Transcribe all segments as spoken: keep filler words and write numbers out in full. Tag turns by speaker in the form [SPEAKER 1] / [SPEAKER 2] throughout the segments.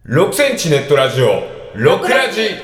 [SPEAKER 1] ろくセンチネットラジオろくラジ。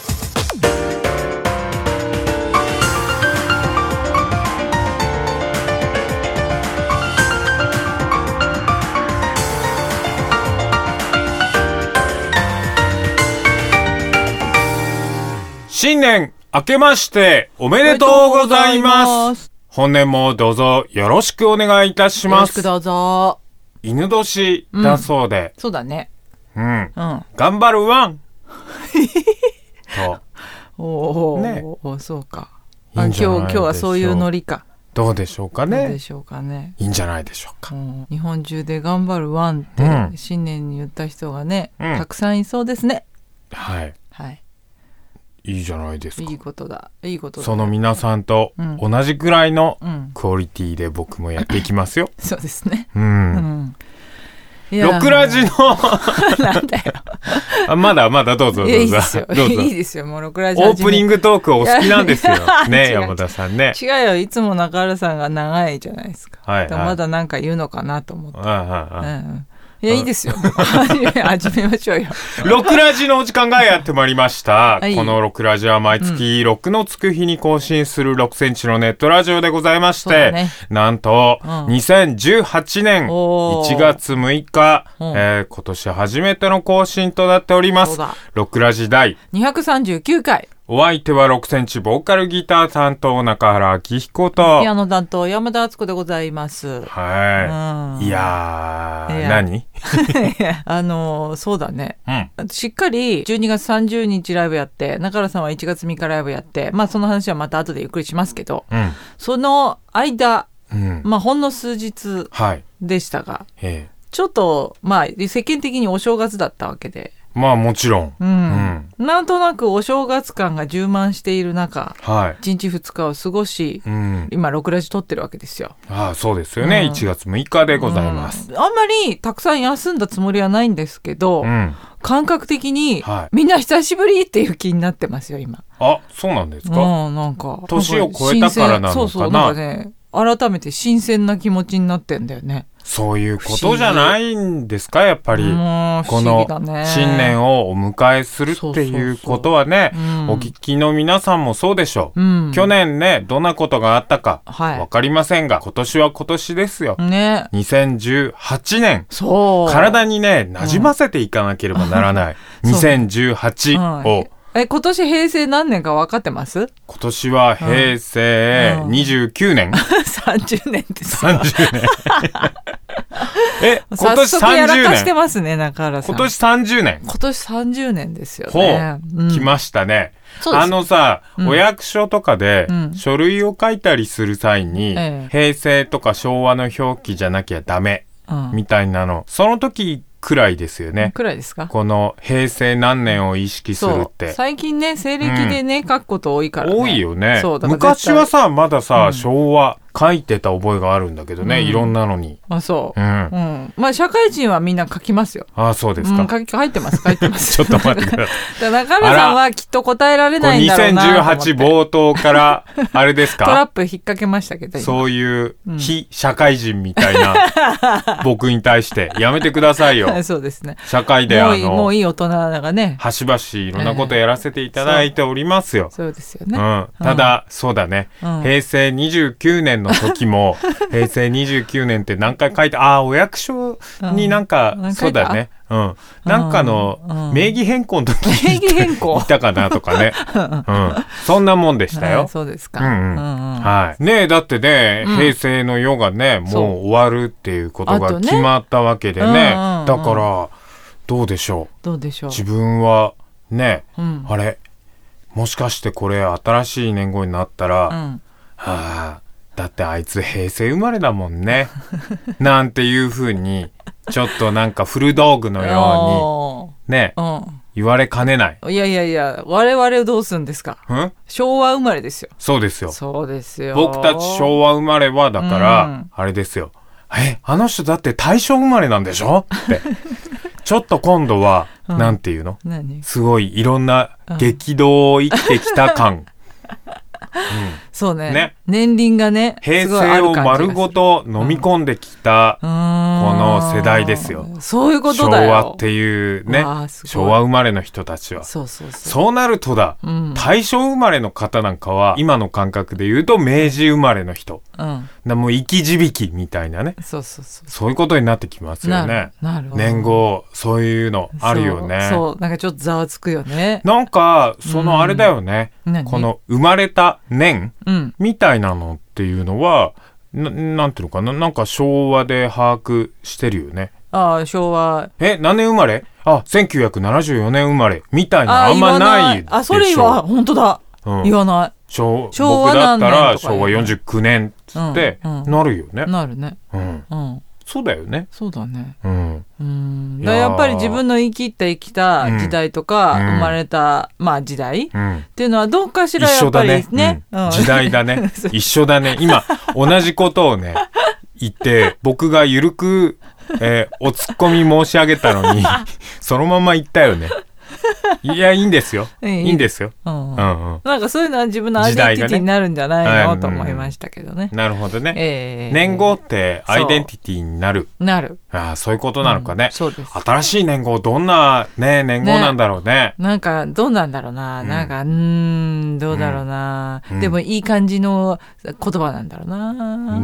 [SPEAKER 1] 新年明けましておめでとうございます。本年もどうぞよろしくお願いいたします。
[SPEAKER 2] よろしくどうぞ。
[SPEAKER 1] 犬年だそうで、
[SPEAKER 2] うん、そうだね。
[SPEAKER 1] うん、
[SPEAKER 2] うん、
[SPEAKER 1] 頑張るワンと
[SPEAKER 2] おお、ね、そうか。いいんじゃないでしょう。今日今日はそういうノリか。
[SPEAKER 1] どうでしょうかね。
[SPEAKER 2] どうでしょうかね。
[SPEAKER 1] いいんじゃないでしょうか。
[SPEAKER 2] うん、日本中で頑張るワンって、うん、新年に言った人がね、うん、たくさんいそうですね。
[SPEAKER 1] はい
[SPEAKER 2] はい。
[SPEAKER 1] いいじゃないですか。
[SPEAKER 2] いいことだ。いいことだ。
[SPEAKER 1] その皆さんと同じくらいのクオリティで僕もやっていきますよ。
[SPEAKER 2] うん、そうですね。
[SPEAKER 1] うん。うんろくラジの
[SPEAKER 2] なんだよ
[SPEAKER 1] あまだまだどうぞどうぞ。
[SPEAKER 2] いいですよ。
[SPEAKER 1] どうぞ
[SPEAKER 2] いいですよ。もうろくラジ
[SPEAKER 1] オープニングトークお好きなんですよね山田さんね。
[SPEAKER 2] 違うよ。いつも中原さんが長いじゃないですか。
[SPEAKER 1] はい、はい、
[SPEAKER 2] まだなんか言うのかなと思って。
[SPEAKER 1] ああああ
[SPEAKER 2] うんいやいいですよ。始めましょうよ。
[SPEAKER 1] ろくラジのお時間がやってまいりました。
[SPEAKER 2] はい、
[SPEAKER 1] このろくラジは毎月ろくのつく日に更新するろくセンチのネットラジオでございまして、ね、なんと、うん、にせんじゅうはちねんいちがつむいか、うんえー、今年初めての更新となっております。ろくラジ第
[SPEAKER 2] にひゃくさんじゅうきゅうかい。
[SPEAKER 1] お相手はろくセンチボーカルギター担当中原明彦と
[SPEAKER 2] ピアノ担当山田敦子でございます。
[SPEAKER 1] はい、うん、いやーいや何
[SPEAKER 2] あのー、そうだね、
[SPEAKER 1] うん、
[SPEAKER 2] しっかりじゅうにがつさんじゅうにちライブやって中原さんはいちがつみっかライブやってまあその話はまた後でゆっくりしますけど、
[SPEAKER 1] うん、
[SPEAKER 2] その間、
[SPEAKER 1] うん、
[SPEAKER 2] まあほんの数日でしたが、
[SPEAKER 1] はい、
[SPEAKER 2] ちょっとまあ世間的にお正月だったわけで
[SPEAKER 1] まあもちろん、
[SPEAKER 2] うんうん、なんとなくお正月感が充満している中、
[SPEAKER 1] はい、
[SPEAKER 2] いちにちふつかを過ごし、うん、今ろくラジ撮ってるわけですよ。
[SPEAKER 1] ああそうですよね、うん、いちがつむいかでございます、
[SPEAKER 2] うん、あんまりたくさん休んだつもりはないんですけど、うん、感覚的に、はい、みんな久しぶりっていう気になってますよ今。
[SPEAKER 1] あそうなんですか、
[SPEAKER 2] うん、なんか
[SPEAKER 1] 年を超えたからなのかな。
[SPEAKER 2] そうそうなんかね改めて新鮮な気持ちになってんだよね。
[SPEAKER 1] そういうことじゃないんですかやっぱり、
[SPEAKER 2] ね、
[SPEAKER 1] この新年をお迎えするっていうことはね、そうそうそう、うん、お聞きの皆さんもそうでしょう、うん、去年ねどんなことがあったか分かりませんが、はい、今年は今年ですよ、
[SPEAKER 2] ね、
[SPEAKER 1] にせんじゅうはちねん
[SPEAKER 2] そう
[SPEAKER 1] 体にね馴染ませていかなければならない、うん、にせんじゅうはちを
[SPEAKER 2] え今年平成何年か分かってます？
[SPEAKER 1] 今年は平成にじゅうきゅうねん、うん、
[SPEAKER 2] さんじゅうねんですよ。
[SPEAKER 1] さんじゅうねんえ今年さんじゅうねん
[SPEAKER 2] 早速やらかしてますね中原さん。
[SPEAKER 1] 今年さんじゅうねん
[SPEAKER 2] 今年さんじゅうねんですよね。
[SPEAKER 1] ほう、うん、来ましたね。あのさ、うん、お役所とかで書類を書いたりする際に、うん、平成とか昭和の表記じゃなきゃダメ、うん、みたいなのその時くらいですよね。
[SPEAKER 2] くらいですか？こ
[SPEAKER 1] の平成何年を意識するって
[SPEAKER 2] 最近ね西暦でね、うん、書くこと多いからね。
[SPEAKER 1] 多いよね。
[SPEAKER 2] そうだ
[SPEAKER 1] 昔はさまださ、うん、昭和書いてた覚えがあるんだけどね、うん、いろんなのに。
[SPEAKER 2] あそう、
[SPEAKER 1] うん
[SPEAKER 2] うん、まあ社会人はみんな書きますよ。
[SPEAKER 1] あそうですか、
[SPEAKER 2] うん、書き書いてます書いてます
[SPEAKER 1] ちょっと待ってください
[SPEAKER 2] 中原さんはきっと答えられないんだろうなと思って。にせんじゅうはち冒頭からあれですかトラップ引っ掛けましたけど
[SPEAKER 1] そういう非社会人みたいな僕に対してやめてくださいよ
[SPEAKER 2] そうですね
[SPEAKER 1] 社会であの
[SPEAKER 2] もういい大人がね
[SPEAKER 1] 端々いろんなことやらせていただいておりますよ、
[SPEAKER 2] えー、そう, そうですよね、
[SPEAKER 1] うん、ただ、うん、そうだね、うん、平成にじゅうきゅうねんの時も平成にじゅうきゅうねんって何回書いてああお役所になんか、うん、そうだねうん、なんかの名義変更の時にいたかなとかね、うん、そんなもんでしたよ。
[SPEAKER 2] そうですか、
[SPEAKER 1] うんうんうん、はいねえだってね、うん、平成の世がねもう終わるっていうことが決まったわけでね、ねうんうん、だからどうでしょう
[SPEAKER 2] どうでしょう
[SPEAKER 1] 自分はね、うん、あれもしかしてこれ新しい年号になったら、うん、はあだってあいつ平成生まれだもんねなんていう風にちょっとなんか古道具のようにね、うん、言われかねない。
[SPEAKER 2] いやいやいや我々どうするんですか。ん昭和生まれですよ。
[SPEAKER 1] そうですよ
[SPEAKER 2] そうですよ
[SPEAKER 1] 僕たち昭和生まれはだから、うん、あれですよえあの人だって大正生まれなんでしょってちょっと今度は、うん、なんていうのすごいいろんな激動を生きてきた感、うん
[SPEAKER 2] そうね、
[SPEAKER 1] ね、
[SPEAKER 2] 年輪がね、
[SPEAKER 1] 平成を丸ごと飲み込んできた、この世代ですよ。
[SPEAKER 2] そういうことだよ。
[SPEAKER 1] 昭和っていうね、昭和生まれの人たちは。
[SPEAKER 2] そうそうそう。
[SPEAKER 1] そうなるとだ、うん、大正生まれの方なんかは、今の感覚で言うと明治生まれの人。うん、だもう生き字引みたいなね。
[SPEAKER 2] そうそうそう。
[SPEAKER 1] そういうことになってきますよね。
[SPEAKER 2] なるほど。
[SPEAKER 1] 年号、そういうのあるよね。
[SPEAKER 2] そう、そうなんかちょっとざわつくよね。
[SPEAKER 1] なんか、そのあれだよね。うん、この生まれた年、うん、みたいなのっていうのは、な, なんていうのかな、なんか昭和で把握してるよね。
[SPEAKER 2] ああ、昭和。
[SPEAKER 1] え、何年生まれ？あ、せんきゅうひゃくななじゅうよねん生まれみたいなあんまないでしょ。
[SPEAKER 2] あ、それは本当だ。うん、言わない。
[SPEAKER 1] 昭僕だったら昭和よんじゅうきゅうねんつってなるよね。
[SPEAKER 2] うんうん、なるね。
[SPEAKER 1] うん。うんそうだよね。
[SPEAKER 2] そうだね。うん。うんだやっぱり自分の生きった生きた時代とか、うん、生まれた、まあ時代、うん、っていうのはどうかしらやっぱりね。ね
[SPEAKER 1] うん、時代だね。一緒だね。今、同じことをね、言って、僕がゆるく、えー、おツッコミ申し上げたのに、そのまま言ったよね。いや、いいんですよ。いいんですよ。うん
[SPEAKER 2] うんうん、なんかそういうのは自分のアイデンティティになるんじゃないの、ね、と思いましたけどね。
[SPEAKER 1] なるほどね。えー、年号ってアイデンティティになる。
[SPEAKER 2] なる。
[SPEAKER 1] ああ、そういうことなのかね。
[SPEAKER 2] うん、そうです。
[SPEAKER 1] 新しい年号、どんなね、年号なんだろうね。ね
[SPEAKER 2] なんか、どうなんだろうな。うん、なんか、うーん、どうだろうな、うん。でも、いい感じの言葉なんだろうな。うん、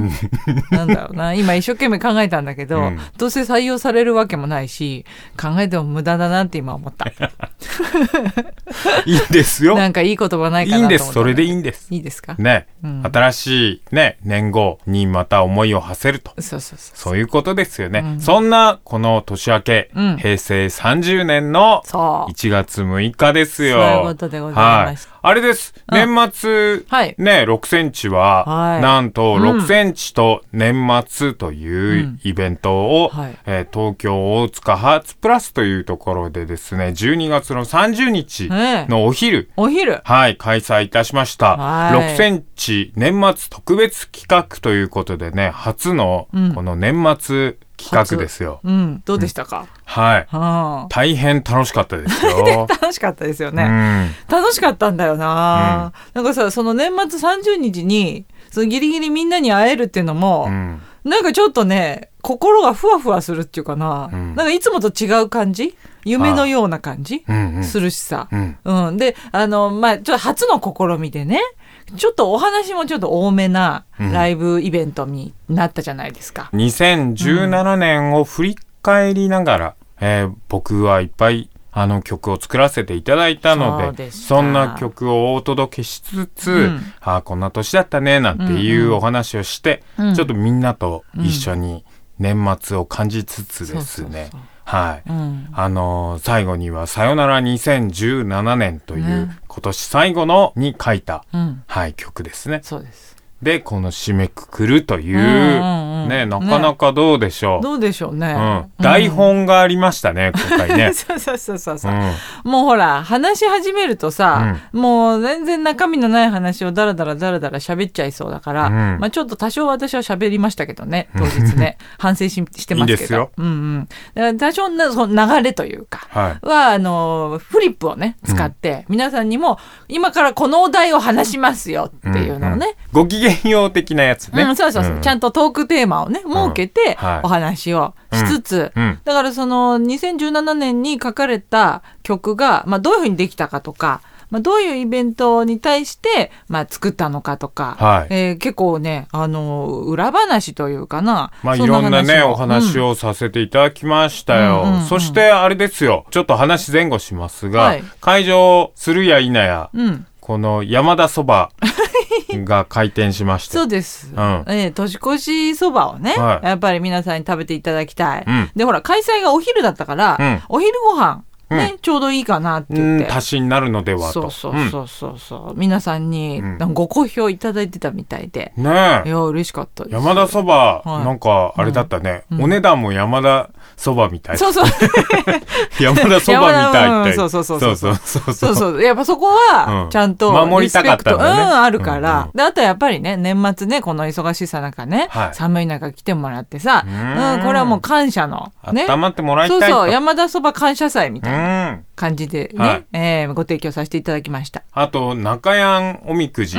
[SPEAKER 2] なんだろうな。今、一生懸命考えたんだけど、うん、どうせ採用されるわけもないし、考えても無駄だなって今思った。
[SPEAKER 1] いいんですよ。
[SPEAKER 2] なんかいい言葉ないかなと思った。
[SPEAKER 1] いいんです。それでいいんです。
[SPEAKER 2] いいですか
[SPEAKER 1] ね、うん、新しいね、年号にまた思いを馳せると。
[SPEAKER 2] そうそうそう。
[SPEAKER 1] そういうことですよね。うん、そんな、この年明け、うん、へいせいさんじゅうねんのいちがつむいかですよ。
[SPEAKER 2] そういうことでございます。
[SPEAKER 1] はい。あれです。年末、はい、ね、ろくセンチは、はい、なんとろくセンチと年末というイベントを、うんはいえー、東京大塚ハーツプラスというところでですね、じゅうにがつのさんじゅうにちのお昼、
[SPEAKER 2] お昼、
[SPEAKER 1] はい、開催いたしました。はい、ろくセンチ年末特別企画ということでね、初のこの年末企画ですよ。
[SPEAKER 2] うん、どうでしたか？うん、
[SPEAKER 1] はい、はあ。大変楽しかったですよ。
[SPEAKER 2] 楽しかったですよね。うん、楽しかったんだよな、うん。なんかさ、その年末さんじゅうにちに、そのギリギリみんなに会えるっていうのも、うん、なんかちょっとね、心がふわふわするっていうかな、うん、なんかいつもと違う感じ？夢のような感じ、うんうん、するしさ。うんうん、で、あの、まあ、ちょっと初の試みでね、ちょっとお話もちょっと多めなライブイベントになったじゃないですか。
[SPEAKER 1] うん、にせんじゅうななねんを振り返りながら、うんえー、僕はいっぱいあの曲を作らせていただいたの で, そ, そんな曲をお届けしつつ、うん、あこんな年だったねなんていうお話をして、うんうん、ちょっとみんなと一緒に年末を感じつつですね、はい、うん、あのー、最後にはさよならにせんじゅうななねんという、ね、今年最後のに書いた、うんはい、曲ですね。
[SPEAKER 2] そうです。
[SPEAKER 1] でこの締めくくるという、うんうんうん、ねなかなかどうでしょう、ね、
[SPEAKER 2] どうでしょうね、
[SPEAKER 1] うん、台本がありましたね、うん、今回ね。
[SPEAKER 2] そうそうそうそう、うん、もうほら話し始めるとさ、うん、もう全然中身のない話をだらだらだらだら喋っちゃいそうだから、うんまあ、ちょっと多少私は喋りましたけどね当日ね反省 し, してますけどいいですよ、うんうん、だから多少なその流れというか、はい、はあのフリップをね使って、うん、皆さんにも今からこのお題を話しますよっていうのをね、うんうん、
[SPEAKER 1] ご機嫌用的なやつね、
[SPEAKER 2] うん、そうそうそう、うん、ちゃんとトークテーマをね設けてお話をしつつ、うんはい、だからそのにせんじゅうななねんに書かれた曲が、まあ、どういうふうにできたかとか、まあ、どういうイベントに対して、まあ、作ったのかとか、はいえー、結構ねあの裏話というかな、
[SPEAKER 1] まあ、いろんなねお話をさせていただきましたよ、うんうんうんうん、そしてあれですよちょっと話前後しますが、はい、会場するや否や、うんこの山田そばが開店しまして
[SPEAKER 2] そうです、うんえー、年越しそばをね、はい、やっぱり皆さんに食べていただきたい、うん、でほら開催がお昼だったから、うん、お昼ご飯ね、うん、ちょうどいいかなって言って
[SPEAKER 1] 足しになるのではと
[SPEAKER 2] そうそうそうそうそう、うん、皆さんにご好評いただいてたみたいで、
[SPEAKER 1] うん、ねえ
[SPEAKER 2] いや嬉しかったです。
[SPEAKER 1] 山田そば、はい、なんかあれだったね、うん、お値段も山田そばみたい
[SPEAKER 2] そうそう
[SPEAKER 1] 山田そばみたいって、
[SPEAKER 2] うん、そうそうそうそうそうそうそうそうやっぱそこはちゃんと
[SPEAKER 1] 守りたかったんだね、
[SPEAKER 2] うん、あるから、うんうん、であとやっぱりね年末ねこの忙しさ中ね、はい、寒い中来てもらってさ、うん、うん、これはもう感謝のね
[SPEAKER 1] 温まってもらいたいと
[SPEAKER 2] そうそう山田そば感謝祭みたいな感じでね、はいえー、ご提供させていただきました。
[SPEAKER 1] あと中やんおみくじ、うん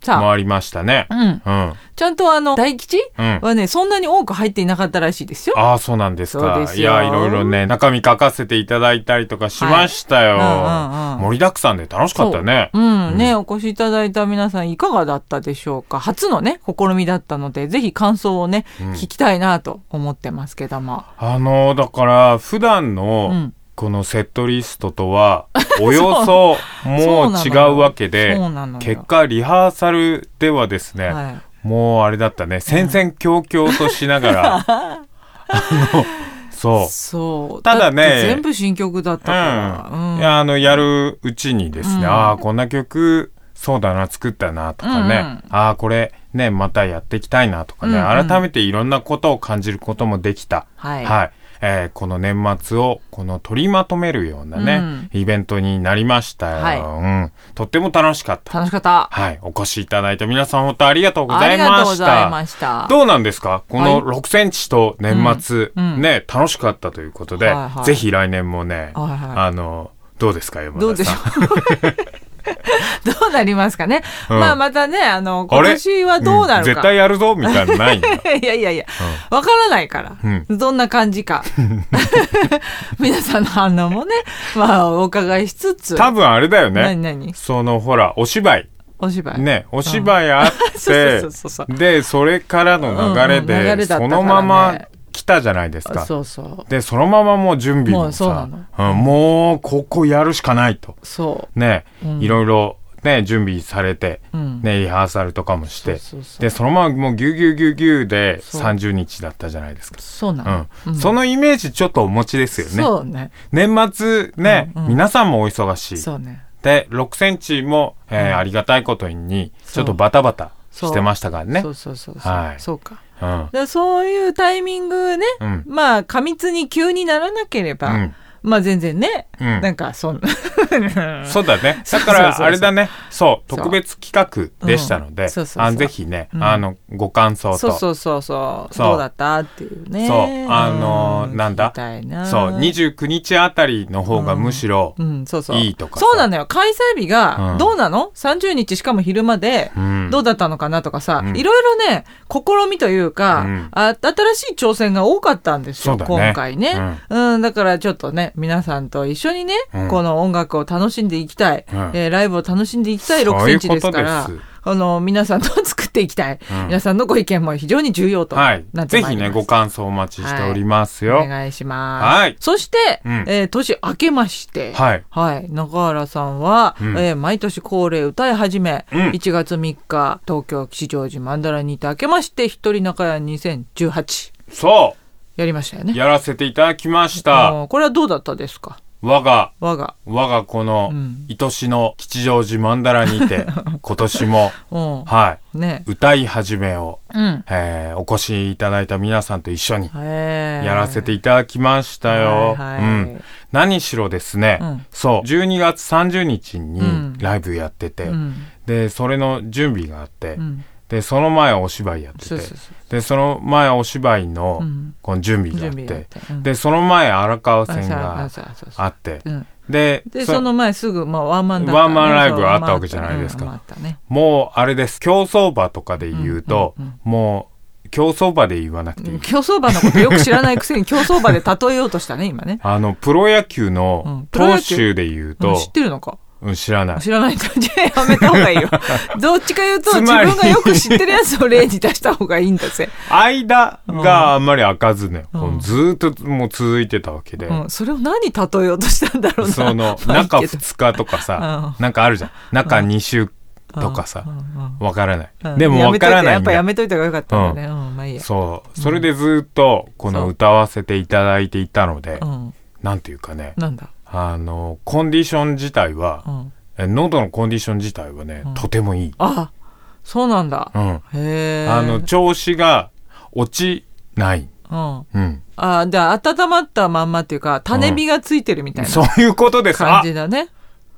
[SPEAKER 1] 回りましたね。
[SPEAKER 2] うん。うん。ちゃんとあの、大吉はね、うん、そんなに多く入っていなかったらしいですよ。
[SPEAKER 1] ああ、そうなんですか。そうですよ。いや、いろいろね、中身書かせていただいたりとかしましたよ。はいうんうんうん、盛りだくさんで楽しかったね。
[SPEAKER 2] う。うん、うん、ね、お越しいただいた皆さんいかがだったでしょうか。初のね、試みだったので、ぜひ感想をね、うん、聞きたいなと思ってますけども。
[SPEAKER 1] あの、だから、普段の、うんこのセットリストとはおよそもう違うわけで結果リハーサルではですね、はい、もうあれだったね戦々恐々としながら、うん、あのそう
[SPEAKER 2] そう
[SPEAKER 1] ただね
[SPEAKER 2] だ全部新曲だったから、
[SPEAKER 1] うんうん、いやあのやるうちにですね、うん、ああこんな曲そうだな作ったなとかね、うんうん、ああこれねまたやっていきたいなとかね、うんうん、改めていろんなことを感じることもできた、はい、はいえー、この年末をこの取りまとめるようなね、うん、イベントになりましたよ、はいうん、とっても楽しかった
[SPEAKER 2] 楽しかった、
[SPEAKER 1] はい、お越しいただいた皆さん本当ありがとうございました。ありがとうございました。どうなんですかこのろくセンチと年末、はいね、楽しかったということで、はいはい、ぜひ来年もね、はいはい、あのどうですか山田さん。
[SPEAKER 2] どうでしょうどうなりますかね、うん、まあまたねあの今年はどうなるか、うん、
[SPEAKER 1] 絶対やるぞみたいなのないんだい
[SPEAKER 2] やいやいや、うん、分からないから、うん、どんな感じか皆さんの反応もねまあお伺いしつつ
[SPEAKER 1] 多分あれだよね
[SPEAKER 2] 何何
[SPEAKER 1] そのほらお芝居
[SPEAKER 2] お芝居
[SPEAKER 1] ねお芝居あってでそれからの流れで、うんうん流れだったからね、そのまま来たじゃないですか。
[SPEAKER 2] そうそう
[SPEAKER 1] でそのままもう準備もさもう、うん、もうここやるしかないと
[SPEAKER 2] そう
[SPEAKER 1] ね、うん、いろいろね準備されて、うんね、リハーサルとかもしてそうそうそうでそのままもうギュギュギュギュでさんじゅうにちだったじゃないですか。
[SPEAKER 2] そうなの、
[SPEAKER 1] うんうん、そのイメージちょっとお持ちですよね。
[SPEAKER 2] そうね
[SPEAKER 1] 年末ね、うんうん、皆さんもお忙しい
[SPEAKER 2] そうね
[SPEAKER 1] でろくセンチも、えーうん、ありがたいことにちょっとバタバタしてましたからね。
[SPEAKER 2] そうそうそうそう、はい、そうか
[SPEAKER 1] うん、
[SPEAKER 2] だそういうタイミングね、うん、まあ過密に急にならなければ、うん、まあ全然ね、うん、なんかそんな
[SPEAKER 1] そうだねだからあれだねそう特別企画でしたので、うん、ぜひね、うん、あのご感想と
[SPEAKER 2] そうそうそうそうどうだったっていうね
[SPEAKER 1] そうあのーうん、なんだ
[SPEAKER 2] な
[SPEAKER 1] そうにじゅうくにちあたりの方がむしろいいとか、
[SPEAKER 2] うんうん、そうそうそうなのよ開催日がどうなの、うん、さんじゅうにちしかも昼までどうだったのかなとかさ、うん、いろいろね試みというか、うん、あ新しい挑戦が多かったんですよ、ね、今回ね、うんうん、だからちょっとね皆さんと一緒にね、うん、この音楽を楽しんでいきたい、うんえー、ライブを楽しんでいきたいろくセンチですからあの皆さんと作っていきたい、うん、皆さんのご意見も非常に重要となってまいります、
[SPEAKER 1] はい、ぜひねご感想お待ちしておりますよ、
[SPEAKER 2] はい、お願いします、
[SPEAKER 1] はい、
[SPEAKER 2] そして、うんえー、年明けまして、はいはい、中原さんは、うんえー、毎年恒例歌い始め、うん、いちがつみっか東京吉祥寺曼荼羅にて明けまして一人中屋にせんじゅうはち
[SPEAKER 1] そう
[SPEAKER 2] やりましたよね。
[SPEAKER 1] やらせていただきました。
[SPEAKER 2] これはどうだったですか。
[SPEAKER 1] 我が
[SPEAKER 2] 我が
[SPEAKER 1] 我がこの愛しの吉祥寺曼荼羅にて、うん、今年も、うん、はい、ね、歌い始めを、うんえー、お越しいただいた皆さんと一緒にやらせていただきましたよ、はいはいうん、何しろですね、うん、そうじゅうにがつさんじゅうにちにライブやってて、うん、でそれの準備があって、うんでその前お芝居やっててそうそうそうでその前お芝居のこの準備があって、うん、でその前荒川線があって、うん、で,
[SPEAKER 2] で そ, その前すぐ、まあ、ワンマンだった、ね、
[SPEAKER 1] ワンマンライブがあったわけじゃないですか、うんね、もうあれです競走馬とかで言うと、うんうんうん、もう競走馬で言わなくていい
[SPEAKER 2] 競走馬のことよく知らないくせに競走馬で例えようとしたね今ね
[SPEAKER 1] あのプロ野球の投手で言うと、うん、
[SPEAKER 2] 知ってるのか
[SPEAKER 1] うん、知らない
[SPEAKER 2] 知らないじゃあやめた方がいいよどっちか言うと自分がよく知ってるやつを例に出した方がいいんだぜ
[SPEAKER 1] 間があんまり開かずね、うん、ずっともう続いてたわけで、
[SPEAKER 2] うん、それを何例えようとしたんだろうな
[SPEAKER 1] その中ふつかとかさ、うん、なんかあるじゃん中に週とかさ、うん、わからない、うん、でもわからないんだ
[SPEAKER 2] やっぱやめといた方がよかったんだね、うんうん、まあいいや
[SPEAKER 1] そうそれでずっとこの歌わせていただいていたので、うん、なんていうかね
[SPEAKER 2] なんだ
[SPEAKER 1] あのコンディション自体は、うん、喉のコンディション自体はね、うん、とてもいい。
[SPEAKER 2] あ、そうなんだ。
[SPEAKER 1] うん、へー。あの調子が落ちない。
[SPEAKER 2] うんうん、あで温まったまんまっていうか種火がついてるみたいな、
[SPEAKER 1] うん、そういうことです
[SPEAKER 2] 感じだね。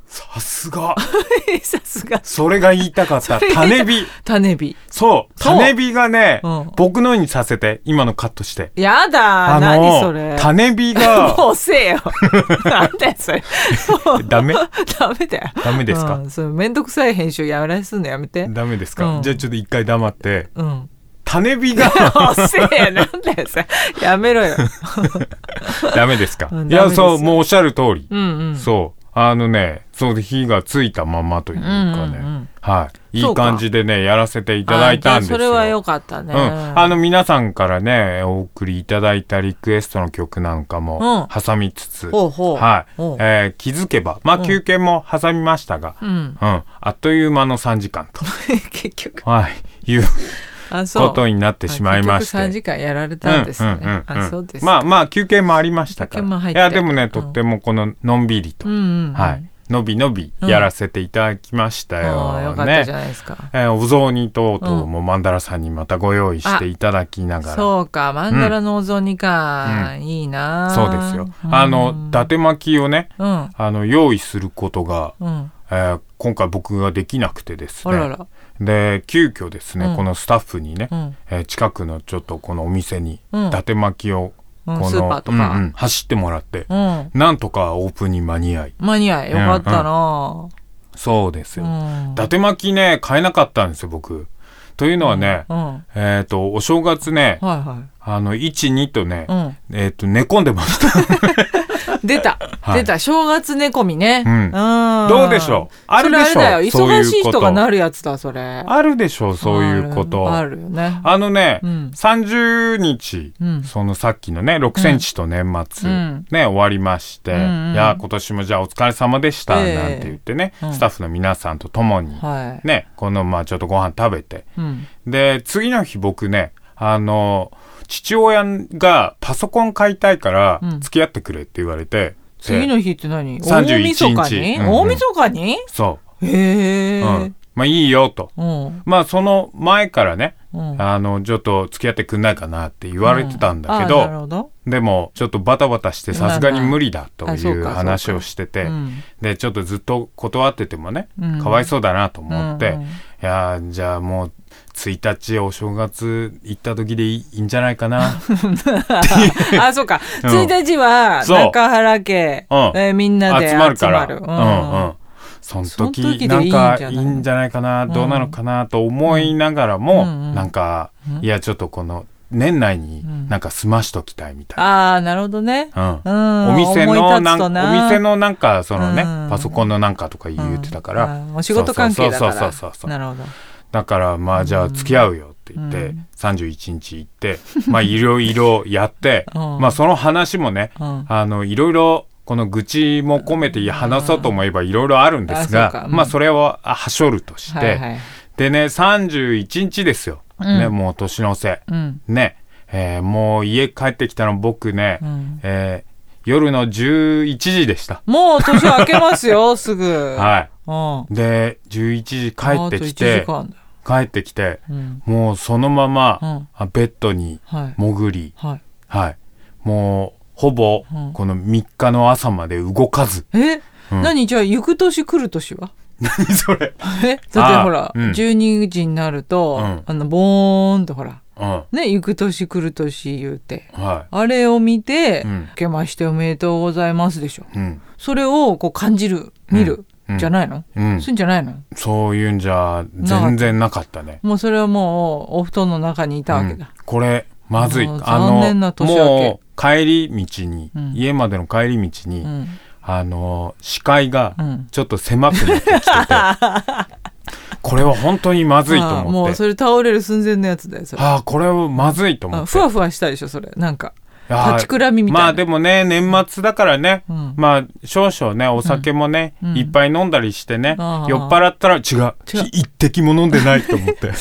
[SPEAKER 1] さすが
[SPEAKER 2] さすが
[SPEAKER 1] それが言いたかった。種火
[SPEAKER 2] 種火
[SPEAKER 1] そう種火がね、
[SPEAKER 2] うん、
[SPEAKER 1] 僕のにさせて今のカットして
[SPEAKER 2] やだ、あの何それ
[SPEAKER 1] 種火が
[SPEAKER 2] もうせえよなんだよそれ
[SPEAKER 1] ダメ
[SPEAKER 2] ダメだよ
[SPEAKER 1] ダメですか、
[SPEAKER 2] うん、それめんどくさい編集やらすんのやめて。
[SPEAKER 1] ダメですか、
[SPEAKER 2] うん、
[SPEAKER 1] じゃあちょっと一回黙って、
[SPEAKER 2] うん、
[SPEAKER 1] 種火が
[SPEAKER 2] おせえよなんだよそれやめろよ
[SPEAKER 1] ダメですか、
[SPEAKER 2] うん、
[SPEAKER 1] いやそうもうおっしゃる通り、
[SPEAKER 2] うんうん、
[SPEAKER 1] そうあのねそうで火がついたままというかね、うんうんうん、はいいい感じでねやらせていただいたんですよ。
[SPEAKER 2] それは良かったね、
[SPEAKER 1] うん、あの皆さんからねお送りいただいたリクエストの曲なんかも挟みつつ、うん、
[SPEAKER 2] ほうほう
[SPEAKER 1] はい、えー、気づけばまあ休憩も挟みましたが、うんうん、あっという間のさんじかんと
[SPEAKER 2] 結局
[SPEAKER 1] はいいうことになってしまいまして、結局
[SPEAKER 2] さんじかんやられたんですね、うんうんうんうん、あそうですか。
[SPEAKER 1] まあまあ休憩もありましたから、いやでもね、
[SPEAKER 2] うん、
[SPEAKER 1] とってもこののんびりと、
[SPEAKER 2] うんうんうん、
[SPEAKER 1] はいのびのびやらせていただきましたよ、
[SPEAKER 2] うん、よかったじゃないですか、
[SPEAKER 1] えー、お雑煮等々もマンダラさんにまたご用意していただきながら、うん、
[SPEAKER 2] そうかマンダラのお雑煮か、うん、いいな
[SPEAKER 1] そうですよ、うん、あの伊達巻きをね、うん、あの用意することが、うんえー、今回僕ができなくてですね、あららで急遽ですね、うん、このスタッフにね、うんえー、近くのちょっとこのお店に伊達巻きをこの、
[SPEAKER 2] うん、スーパーとか、
[SPEAKER 1] うんうん、走ってもらって、うん、なんとかオープンに間に合い
[SPEAKER 2] 間に合いよかったな、
[SPEAKER 1] うんうん、そうですよ、うん、伊達巻きね買えなかったんですよ僕というのはね、うんうん、えっ、ー、とお正月ね、はいはい、あのいち、にとね、うん、えっ、ー、と寝込んでました
[SPEAKER 2] 出た、はい、出た正月寝込みね、うん
[SPEAKER 1] うん、どうでしょうあるでしょう
[SPEAKER 2] それあれだよ忙しい人がなるやつだそれ
[SPEAKER 1] あるでしょうそういうこと
[SPEAKER 2] ある、あるよね
[SPEAKER 1] あのね、うん、さんじゅうにち、うん、そのさっきのねろくセンチと年末、うん、ね終わりまして、うんうん、いや今年もじゃあお疲れ様でした、えー、なんて言ってね、うん、スタッフの皆さんと共に、はい、ねこのまあちょっとご飯食べて、うん、で次の日僕ねあの父親がパソコン買いたいから付き合ってくれって言われて、うん、
[SPEAKER 2] 次の日って何
[SPEAKER 1] さんじゅういちにち
[SPEAKER 2] 大晦日に、うんうん、大晦日に
[SPEAKER 1] そう
[SPEAKER 2] へえ、うん、
[SPEAKER 1] まあいいよと、うん、まあその前からね、うん、あのちょっと付き合ってくんないかなって言われてたんだけど、うん、なるほどでもちょっとバタバタしてさすがに無理だという話をしてて、うん、でちょっとずっと断っててもね、うん、かわいそうだなと思って、うん、いやじゃあもうついたちお正月行った時でいいんじゃないかな
[SPEAKER 2] あそうか、うん、ついたちは中原家、うんえー、みんなで集まるから、うんうんうん、その時なんかいいんじゃないかな、うん、どうなのかなと思いながらも、うん、なんか、うん、いやちょっとこの年内になんか済ましときたいみたいな、うん、ああなるほどね、うんうん、お店のなんなお店のなんかそのね、うん、パソコンのなんかとか言ってたから、 うん、お仕事関係だから
[SPEAKER 1] そうそうそうそう
[SPEAKER 2] なるほど
[SPEAKER 1] だからまあじゃあ付き合うよって言って、うん、さんじゅういちにち行ってまあいろいろやって、うん、まあその話もね、うん、あのいろいろこの愚痴も込めて話そうと思えばいろいろあるんですが、うん、まあそれをはしょるとして、はいはい、でねさんじゅういちにちですよ、うん、ねもう年の瀬、うん、ね、えー、もう家帰ってきたの僕ね、うんえー、夜のじゅういちじでした。
[SPEAKER 2] もう年明けますよすぐ
[SPEAKER 1] はい、うん、でじゅういちじ帰ってきて帰ってきて、うん、もうそのまま、うん、ベッドに潜り、はいはい、もうほぼこのみっかの朝まで動かず、
[SPEAKER 2] うん、え、うん、何じゃあ行く年来る年は
[SPEAKER 1] 何それ
[SPEAKER 2] えだってほら、うん、じゅうにじになると、うん、あのボーンとほら、うん、ね行く年来る年言うて、はい、あれを見て、うん、明けましておめでとうございますでしょ、うん、それをこう感じる見る、うんじゃないの、うん、そういうんじゃないの
[SPEAKER 1] そういうんじゃ全然なかったね。
[SPEAKER 2] もうそれはもうお布団の中にいたわけだ、
[SPEAKER 1] うん、これまずいあの残念な年明けもう帰り道に、うん、家までの帰り道に、うん、あの視界がちょっと狭くなってきてて、うん、これは本当にまずいと思って
[SPEAKER 2] もうそれ倒れる寸前のやつだよそれ。
[SPEAKER 1] ああこれはまずいと思って
[SPEAKER 2] ふわふわしたでしょそれなんか立ちくらみみたいな。
[SPEAKER 1] まあでもね年末だからね、うん、まあ少々ねお酒もね、うん、いっぱい飲んだりしてね、うん、酔っ払ったら違う一滴も飲んでないと思って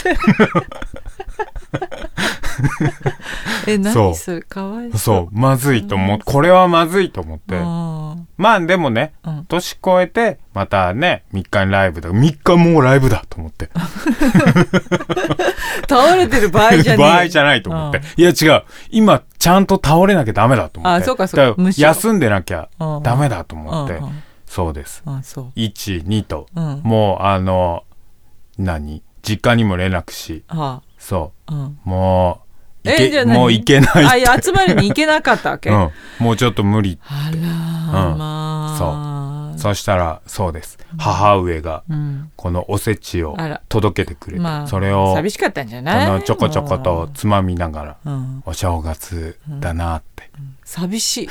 [SPEAKER 2] え何それかわいそう。
[SPEAKER 1] そうまずいと思ってこれはまずいと思ってまあでもね、うん、年越えてまたねみっかにライブだみっかもうライブだと思って
[SPEAKER 2] 倒れてる場合じゃねえ
[SPEAKER 1] 場合じゃないと思って、うん、いや違う今ちゃんと倒れなきゃダメだと思って
[SPEAKER 2] あそうかそうか
[SPEAKER 1] 休んでなきゃダメだと思って、うんうん、 そうです。
[SPEAKER 2] あそう。
[SPEAKER 1] いち、にと、
[SPEAKER 2] うん、
[SPEAKER 1] もうあの何実家にも連絡し、
[SPEAKER 2] はあ、
[SPEAKER 1] そう、
[SPEAKER 2] うん、
[SPEAKER 1] もうい
[SPEAKER 2] え
[SPEAKER 1] けもう行けないって。
[SPEAKER 2] あいや集まりに行けなかったわけ、
[SPEAKER 1] うん、もうちょっと無理って。
[SPEAKER 2] あら、うん、まあ
[SPEAKER 1] そうそしたらそうです、うん、母上がこのおせちを届けてくれて、まあ、それを
[SPEAKER 2] 寂しかったんじゃない？
[SPEAKER 1] このちょこちょことつまみながら、うん、お正月だなって、
[SPEAKER 2] うんうん、寂しい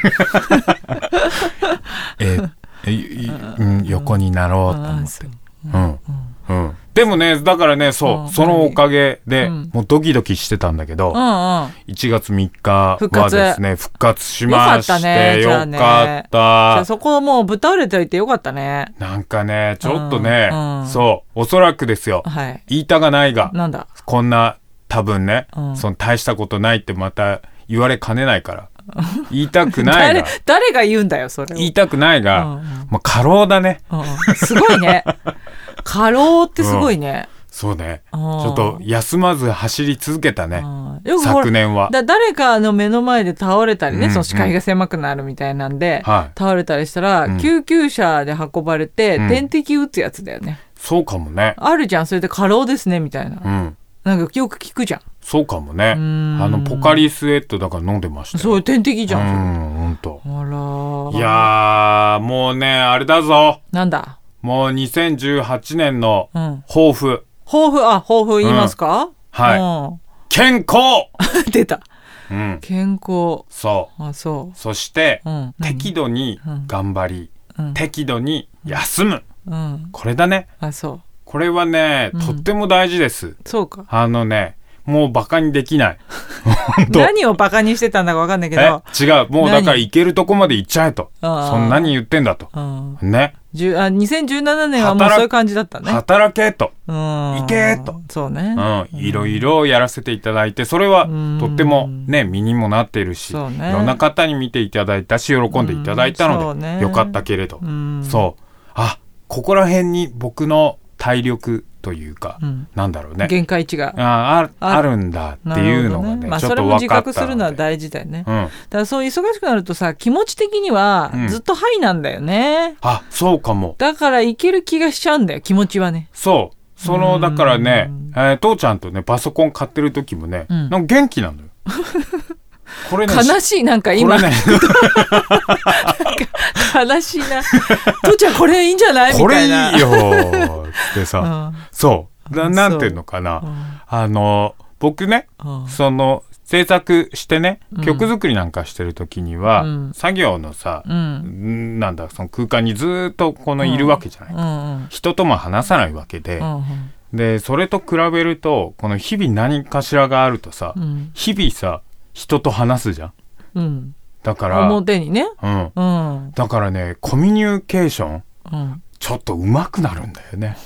[SPEAKER 1] えー、うん、横になろうと思って、うんうんうん、でもねだからねそう、そのおかげで、うん、もうドキドキしてたんだけど、うんうん、いちがつみっかはですね復活しまして、よかったね。よかった。じ
[SPEAKER 2] ゃあそこもうぶっ倒れておいてよかったね。
[SPEAKER 1] なんかねちょっとね、うんうん、そうおそらくですよ、はい、言いたがないが
[SPEAKER 2] なんだ
[SPEAKER 1] こんな多分ね、うん、その大したことないってまた言われかねないから言いたくないが
[SPEAKER 2] 誰, 誰が言うんだよそれを。
[SPEAKER 1] 言いたくないが、うんうん、まあ、過労だね、
[SPEAKER 2] うん、すごいね過労ってすごいね、
[SPEAKER 1] うん、そうねちょっと休まず走り続けたね昨年は。
[SPEAKER 2] だ誰かの目の前で倒れたりね、うんうん、その視界が狭くなるみたいなんで、はい、倒れたりしたら、うん、救急車で運ばれて、うん、点滴打つやつだよね。
[SPEAKER 1] そうかもね。
[SPEAKER 2] あるじゃんそれで過労ですねみたいな、うん、なんかよく聞くじゃん。
[SPEAKER 1] そうかもね。あのポカリスエットだから飲んでましたよ。
[SPEAKER 2] そう点滴じゃん。
[SPEAKER 1] うんほんと。
[SPEAKER 2] あら
[SPEAKER 1] いやーもうねあれだぞ。
[SPEAKER 2] なんだ。
[SPEAKER 1] もうにせんじゅうはちねんの抱負、うん、
[SPEAKER 2] 抱負あ抱負言いますか、うん、
[SPEAKER 1] はい、うん、健康
[SPEAKER 2] 出た、
[SPEAKER 1] うん、
[SPEAKER 2] 健康。
[SPEAKER 1] そう
[SPEAKER 2] あそう。
[SPEAKER 1] そして、うん、適度に頑張り、うん、適度に休む、うん、これだね。
[SPEAKER 2] あそう
[SPEAKER 1] これはね、うん、とっても大事です。
[SPEAKER 2] そうか。
[SPEAKER 1] あのねもうバカにできない
[SPEAKER 2] 何をバカにしてたんだか分かんないけど。
[SPEAKER 1] 違うもうだから行けるとこまで行っちゃえと。そんなに言ってんだとね。
[SPEAKER 2] あにせんじゅうななねんはもうそういう感じだったね。
[SPEAKER 1] 働けと行けと。
[SPEAKER 2] そうね、
[SPEAKER 1] うん、いろいろやらせていただいてそれはとってもね身にもなっているし、ね、いろんな方に見ていただいたし喜んでいただいたので、ね、よかったけれど、うそうあここら辺に僕の体力というか、うん、なんだろうね
[SPEAKER 2] 限界値が
[SPEAKER 1] あ, あ, あるんだっていうのがね、
[SPEAKER 2] まあ、
[SPEAKER 1] ちょっと分かったので、
[SPEAKER 2] それも自覚するのは大事だよね、うん、だからそう忙しくなるとさ気持ち的にはずっとハイなんだよね、うん、
[SPEAKER 1] あそうかも。
[SPEAKER 2] だからいける気がしちゃうんだよ気持ちはね。
[SPEAKER 1] そうそのだからね、えー、父ちゃんとねパソコン買ってる時もね、うん、なんか元気なのよこれね、
[SPEAKER 2] 悲しいなんか今、ね、なんか悲しいな父ちゃんこれいいんじゃないみたいな。
[SPEAKER 1] これいいよってさ、うん、そうな、なんていうのかな、うん、あの僕ね、うん、その制作してね曲作りなんかしてる時には、うん、作業のさ、うん、なんだその空間にずっとこのいるわけじゃない、うんうん、人とも話さないわけで、うんうん、でそれと比べるとこの日々何かしらがあるとさ、うん、日々さ人と話すじゃん、うん、だから
[SPEAKER 2] 表にね、
[SPEAKER 1] うんうん、だからねコミュニケーション、うん、ちょっと上手くなるんだよね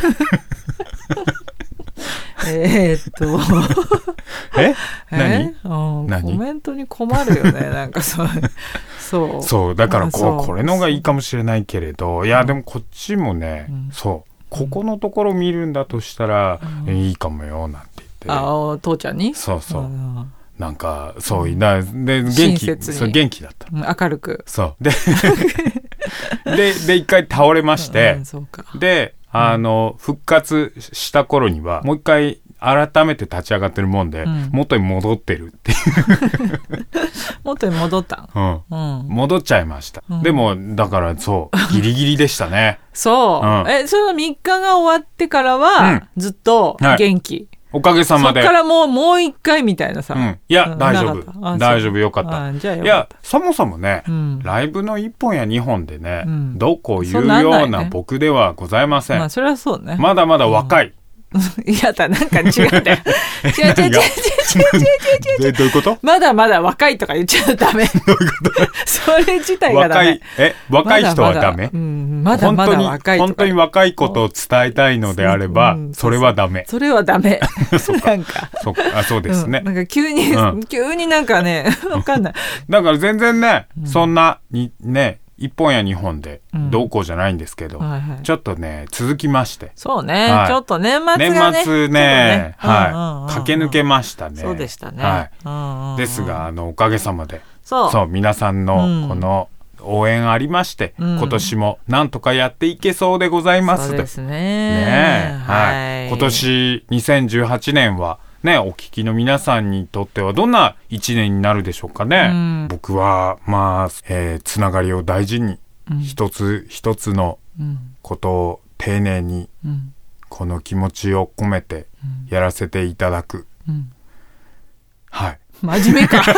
[SPEAKER 2] えーっと
[SPEAKER 1] え何、
[SPEAKER 2] え何コメントに困るよねなんかそうそう
[SPEAKER 1] そうだからこうこれのがいいかもしれないけれど、いやでもこっちもね、うん、そうここのところ見るんだとしたら、うん、いいかもよなんて言って、
[SPEAKER 2] あ父ちゃんに
[SPEAKER 1] そうそう、うんなんかそういうなで元気そう元気だった、
[SPEAKER 2] うん、明るく
[SPEAKER 1] そうででで一回倒れまして、
[SPEAKER 2] うん、そうか
[SPEAKER 1] であの、うん、復活した頃にはもう一回改めて立ち上がってるもんで、うん、元に戻ってるっていう
[SPEAKER 2] 元に戻った、
[SPEAKER 1] うんうん、戻っちゃいました、うん、でもだからそうギリギリでしたね
[SPEAKER 2] そう、うん、えそのみっかが終わってからは、うん、ずっと元気、はい
[SPEAKER 1] おかげさまで。
[SPEAKER 2] そっからもうもう一回みたいなさ。
[SPEAKER 1] うん、いや、うん、大丈夫。大丈夫よかった。
[SPEAKER 2] じゃあよかった。
[SPEAKER 1] いや、そもそもね、うん、ライブのいっぽんやにほんでね、うん、どうこう言うような僕ではございません。
[SPEAKER 2] まあ、それはそうね。
[SPEAKER 1] まだまだ若い。うん
[SPEAKER 2] いやだなんか違うんだよ違う違う違う違う違う違う違う
[SPEAKER 1] どういうこと？
[SPEAKER 2] まだまだ若いとか言っちゃダメ。どういうこと？それ自体がダメ。
[SPEAKER 1] 若いえ若い人はダメ？
[SPEAKER 2] まだまだ、うん、まだまだ若いとか
[SPEAKER 1] 本当に若いことを伝えたいのであれば、うん、それはダメ。
[SPEAKER 2] それはダメ。
[SPEAKER 1] そうかなんかそうかあそうですね。
[SPEAKER 2] うん、なんか急に、うん、急になんかねわかんない。
[SPEAKER 1] だから全然ね、うん、そんなにね。いっぽんやにほんでどうこうじゃないんですけど、うんはいはい、ちょっとね続きまして
[SPEAKER 2] そうね、はい、ちょっと年末がね
[SPEAKER 1] 年末 ね, ね、はい、うんうんうん、駆け抜けましたね。
[SPEAKER 2] そうでしたね、
[SPEAKER 1] はい、うんうんうん、ですがあのおかげさまでそうそう皆さんのこの、うん、 応援ありまして、うん、今年もなんとかやっていけそうでございます。
[SPEAKER 2] そうですね。
[SPEAKER 1] ね、はい、今年にせんじゅうはちねんはね、お聞きの皆さんにとってはどんないちねんになるでしょうかね。うん、僕はまあ、えー、つながりを大事に、うん、一つ一つのことを丁寧に、うん、この気持ちを込めてやらせていただく、うん、はい。
[SPEAKER 2] 真面目か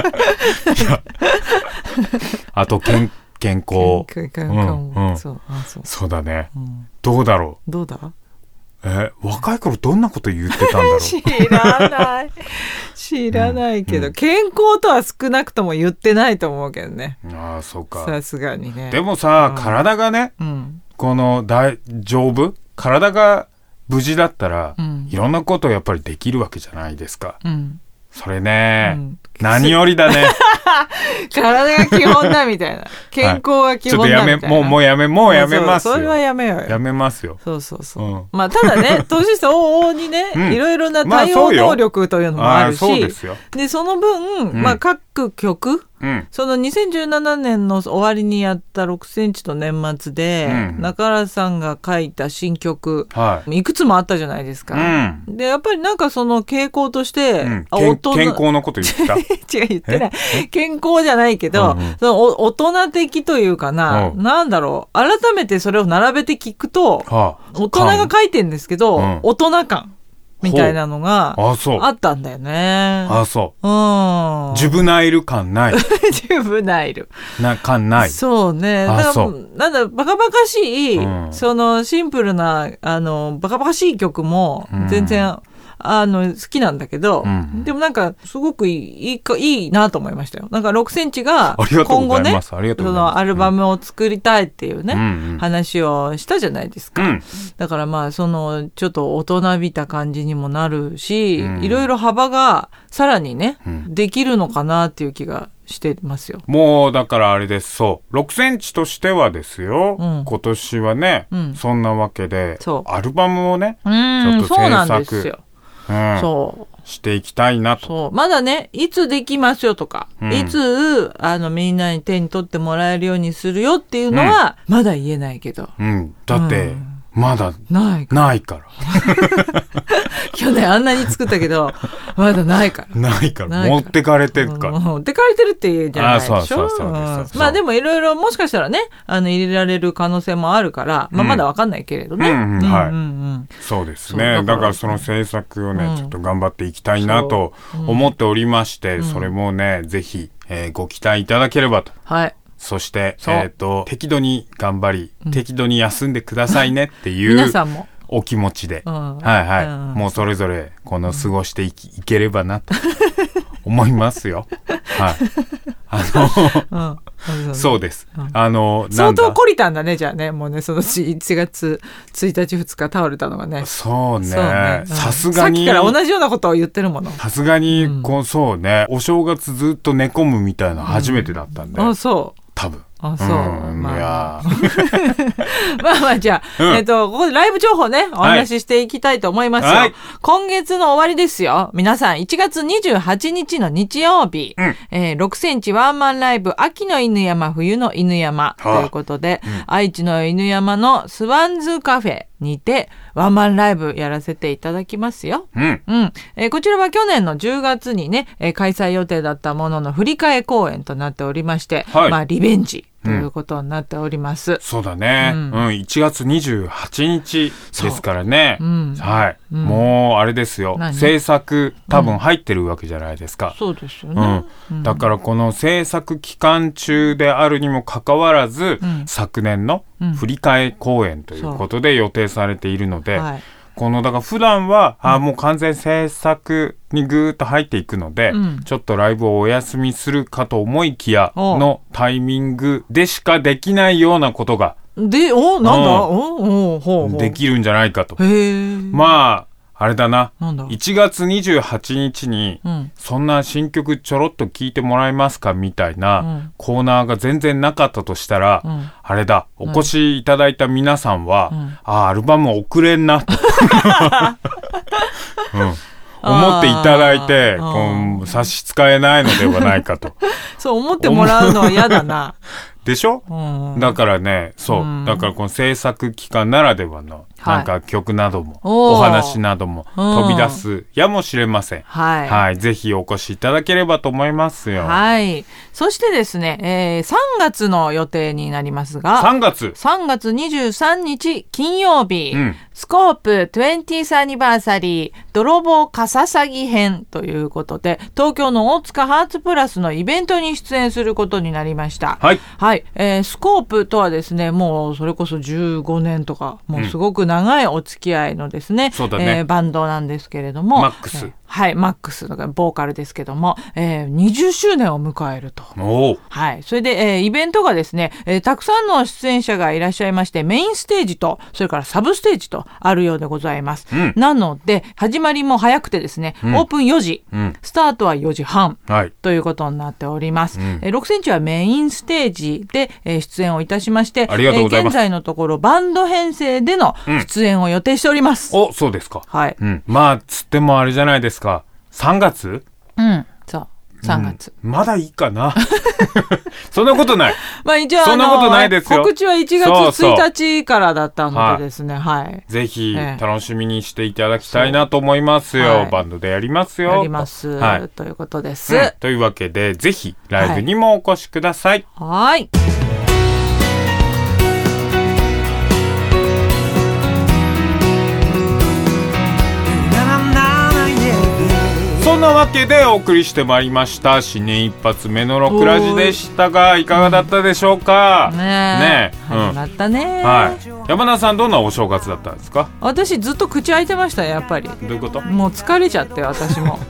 [SPEAKER 1] あと健健康
[SPEAKER 2] 健康、うんうん、そうあ
[SPEAKER 1] そうそうだね、うん、どうだろ
[SPEAKER 2] うどうだ
[SPEAKER 1] え若い頃どんなこと言ってたんだろう
[SPEAKER 2] 知らない知らないけど、うんうん、健康とは少なくとも言ってないと思うけどね。
[SPEAKER 1] ああそうか。
[SPEAKER 2] さすがにね。
[SPEAKER 1] でもさ、うん、体がね、うん、この大丈夫体が無事だったら、うん、いろんなことやっぱりできるわけじゃないですか、うん、それね、うん、何よりだね
[SPEAKER 2] 体が基本だみたいな健康が基本だみたいな、はい、ちょっとやめもうもうやめもうやめますよ。 それはやめようよ。
[SPEAKER 1] やめますよ。
[SPEAKER 2] そうそうそう、うん、まあただね年相応にね、うん、いろいろな対応能力というのもあるし、まあ、そうですよ。でその分、うん、まあ各曲うん、そのにせんじゅうななねんの終わりにやったろくセンチの年末で、うん、中原さんが書いた新曲、はい、いくつもあったじゃないですか、うん、でやっぱりなんかその傾向として、うん、
[SPEAKER 1] 大人健康のこと言ってた
[SPEAKER 2] 違う言ってない健康じゃないけど、うんうん、その大人的というかな、うん、なんだろう改めてそれを並べて聞くと、はあ、大人が書いてるんですけど、うん、大人感みたいなのがあったんだよね。
[SPEAKER 1] あ、そう。うん。ジュブナイル感ない。
[SPEAKER 2] ジュブナイル。
[SPEAKER 1] な、感ない。
[SPEAKER 2] そうね。だから、なんだ、バカバカしい、うん、そのシンプルな、あの、バカバカしい曲も全然、うんあの好きなんだけど、うん、でもなんかすごくいいいいかいいなと思いましたよ。なんかろくセンチが今後ねそのアルバムを作りたいっていうね、うん、話をしたじゃないですか、うん、だからまあそのちょっと大人びた感じにもなるし、うん、いろいろ幅がさらにね、うん、できるのかなっていう気がしてますよ。
[SPEAKER 1] もうだからあれです。そうろくセンチとしてはですよ、うん、今年はね、うん、そんなわけでアルバムをねちょっと制作そうなんですよ。うん、そうしていきたいなと。
[SPEAKER 2] そうまだねいつできますよとか、うん、いつあのみんなに手に取ってもらえるようにするよっていうのは、うん、まだ言えないけど、
[SPEAKER 1] うん、だって、うん、まだないからないから
[SPEAKER 2] 去年あんなに作ったけどまだないから
[SPEAKER 1] ないから持ってかれてるから、
[SPEAKER 2] うん、持ってかれてるって言うんじゃないでしょ。あそうそうそうそうそうまあでもいろいろもしかしたらねあの入れられる可能性もあるから、まあ、まだわかんないけれどね、うんうんうんはいうんうん、
[SPEAKER 1] そうですね。だから、だからその制作をね、うん、ちょっと頑張っていきたいなと思っておりまして、うん、それもねぜひ、えー、ご期待いただければと。はいそして、えーと、適度に頑張り、うん、適度に休んでくださいねっていう皆さんもお気持ちで、うん、はいはい、うん、もうそれぞれこの過ごしていき、うん、いければなと思いますよ。はい。あの、うん、そうです。うん、あの
[SPEAKER 2] 相当懲りたんだねじゃあねもうねそのいちがつついたちふつか倒れたのがね。
[SPEAKER 1] そうね。さすがに
[SPEAKER 2] さっきから同じようなことを言ってるもの。
[SPEAKER 1] さすがにこう、そうねお正月ずっと寝込むみたいな初めてだったんで。
[SPEAKER 2] うん、あそう
[SPEAKER 1] 多分。
[SPEAKER 2] あそう、うん、まあ、
[SPEAKER 1] いや
[SPEAKER 2] まあまあじゃあ、うん、えっとここでライブ情報ねお話ししていきたいと思いますよ、はい、今月の終わりですよ皆さんいちがつにじゅうはちにちの日曜日、うんえー、ろくセンチワンマンライブ秋の犬山冬の犬山ということで、うん、愛知の犬山のスワンズカフェにてワンマンライブやらせていただきますよ、うんうんえー、こちらは去年のじゅうがつにね、えー、開催予定だったものの振り替え公演となっておりまして、はいまあ、リベンジということになっております、うん、
[SPEAKER 1] そうだね、うんうん、いちがつにじゅうはちにちですからね、うんはいうん、もうあれですよ制作多分入ってるわけじゃないですか、
[SPEAKER 2] うん、そうですよね、
[SPEAKER 1] うん、だからこの制作期間中であるにもかかわらず、うん、昨年の振り替え公演ということで予定されているので、はいこのだから普段は、うん、あもう完全制作にぐーっと入っていくので、うん、ちょっとライブをお休みするかと思いきやのタイミングでしかできないようなことが
[SPEAKER 2] でおなんだ、うん、おおほうほう
[SPEAKER 1] できるんじゃないかと。へまああれだな
[SPEAKER 2] なんだ
[SPEAKER 1] いちがつにじゅうはちにちに、うん、そんな新曲ちょろっと聴いてもらえますかみたいな、うん、コーナーが全然なかったとしたら、うん、あれだお越しいただいた皆さんは、うん、あアルバム送れんなと、うん、思っていただいてこう差し支えないのではないかと
[SPEAKER 2] そう思ってもらうのは嫌だな
[SPEAKER 1] でしょ、
[SPEAKER 2] うん、
[SPEAKER 1] だからね、そう、うん、だからこの制作期間ならではのなんか曲なども、はい、お, お話なども飛び出すやもしれません、はい、はい、ぜひお越しいただければと思いますよ。
[SPEAKER 2] はい。そしてですね、えー、さんがつの予定になりますが、
[SPEAKER 1] さんがつ
[SPEAKER 2] さんがつにじゅうさんにち金曜日、うん、スコープ トゥエンティース アニバーサリー泥棒かささぎ編ということで、東京の大塚ハーツプラスのイベントに出演することになりました。
[SPEAKER 1] はい、
[SPEAKER 2] はい。えー、スコープとはですね、もうそれこそじゅうごねんとか、もうすごく長いお付き合いのですね、うん、そうだね、えー、バンドなんですけれども、
[SPEAKER 1] マックス、
[SPEAKER 2] えーはい、マックスのボーカルですけども、えー、にじゅっしゅうねんを迎えると。
[SPEAKER 1] お
[SPEAKER 2] はい。それで、えー、イベントがですね、えー、たくさんの出演者がいらっしゃいまして、メインステージと、それからサブステージとあるようでございます。うん、なので、始まりも早くてですね、うん、オープンよじ、うん、スタートはよじはん、はい、ということになっております。うん、えー、ろくセンチはメインステージで、えー、出演をいたしまして、
[SPEAKER 1] ありがとうございます。
[SPEAKER 2] えー、現在のところバンド編成での出演を予定しております。
[SPEAKER 1] うん、お、そうですか。
[SPEAKER 2] はい。
[SPEAKER 1] うん、まあ、つってもあれじゃないですか。さんがつ？
[SPEAKER 2] うん、そう。さんがつ。
[SPEAKER 1] うん、まだいいかな。そんなことない。
[SPEAKER 2] まあ一応、
[SPEAKER 1] そんなことないですよ。
[SPEAKER 2] 告知はいちがつついたちからだったのでですね、はい。はい、
[SPEAKER 1] ぜひ、楽しみにしていただきたいなと思いますよ。はい、バンドでやりますよ。
[SPEAKER 2] やります。はい、ということです、
[SPEAKER 1] うん。というわけで、ぜひ、ライブにもお越しください。
[SPEAKER 2] はい。
[SPEAKER 1] そんなわけでお送りしてまいりました新年一発目のロックラジでしたが、いかがだったでしょうか。
[SPEAKER 2] ねえ、ねえ、始まったね、
[SPEAKER 1] はい、山田さんどんなお正月だったんですか。
[SPEAKER 2] 私ずっと口開いてましたやっぱり。
[SPEAKER 1] どういうこと。
[SPEAKER 2] もう疲れちゃって私も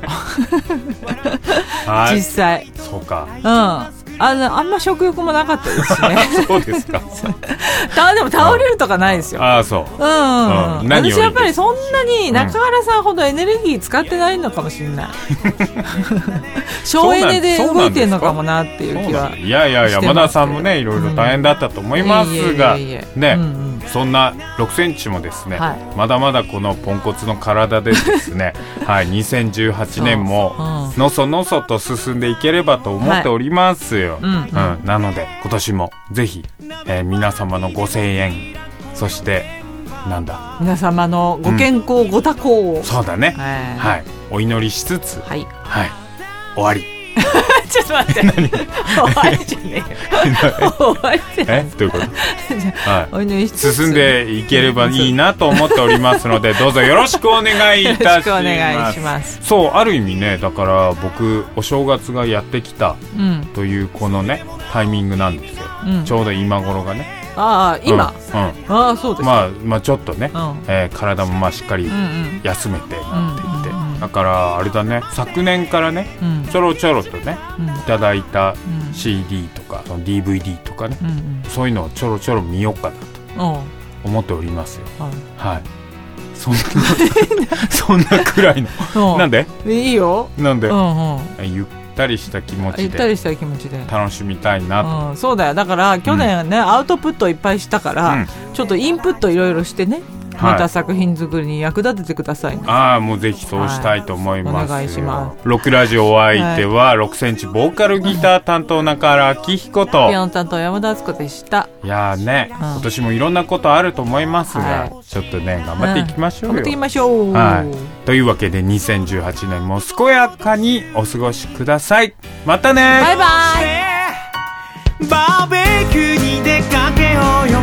[SPEAKER 2] はい、実際
[SPEAKER 1] そうか、
[SPEAKER 2] うん、あのあんま食欲もなかったですしね
[SPEAKER 1] そうですか
[SPEAKER 2] たでも倒れるとかないですよ。
[SPEAKER 1] ああそう、
[SPEAKER 2] うん、うん、私やっぱりそんなに中原さんほどエネルギー使ってないのかもしれない、うん、省エネで動いてるのかもなっていう気は。
[SPEAKER 1] いやいや山田さんもねいろいろ大変だったと思いますがね、うんうん、そんなろくセンチもですね、はい、まだまだこのポンコツの体でですね、はい、にせんじゅうはちねんものそのそと進んでいければと思っておりますよ、はい、うんうんうん、なので今年もぜひ、えー、皆様のご声援、そしてなんだ
[SPEAKER 2] 皆様のご健康、うん、ご多幸を、
[SPEAKER 1] そうだね、はい、お祈りしつつ、はいはい、終わり
[SPEAKER 2] ちょっと待って終わりじゃねえよ終わりじゃねえ
[SPEAKER 1] えどういうことはい、お祈りしつつ進んでいければいいなと思っておりますのでどうぞよろしくお願いいたします。よろしくお願いします。そうある意味ね、だから僕お正月がやってきたというこのね、うん、タイミングなんですよ、うん、ちょうど今頃がね。
[SPEAKER 2] ああ今、うんうん、ああそうですか、
[SPEAKER 1] まあ、まあちょっとね、うんえー、体もまあしっかり休めてなんて言って、うんうん、だからあれだね、昨年からね、うん、ちょろちょろとね、うん、いただいた シーディー とか、うん、ディーブイディー とかね、うんうん、そういうのをちょろちょろ見ようかなと思っておりますよ、はい、はい、そんなそんなくらいのなんで
[SPEAKER 2] いいよ
[SPEAKER 1] なんで、
[SPEAKER 2] うんうん、
[SPEAKER 1] ゆったりした気持ちで
[SPEAKER 2] ゆったりした気持ちで
[SPEAKER 1] 楽しみたいなと、
[SPEAKER 2] うん、そうだよ。だから去年ね、うん、アウトプットいっぱいしたから、うん、ちょっとインプットいろいろしてね、また作品作りに役立ててくださいね。
[SPEAKER 1] ああもうぜひそうしたいと思いますよ、
[SPEAKER 2] はい、お願いします。
[SPEAKER 1] ロックラジオお相手は、はい、ろくセンチボーカルギター担当中原明彦と
[SPEAKER 2] ピアノ担当山田敦子でした。
[SPEAKER 1] いやーね、うん、今年もいろんなことあると思いますが、はい、ちょっとね頑張っていきましょうよ、うん、頑張っていきましょう、はい、というわけでにせんじゅうはちねんも健やかにお過ごしください。またね、
[SPEAKER 2] バイバイ。
[SPEAKER 3] バーベキューに出かけようよ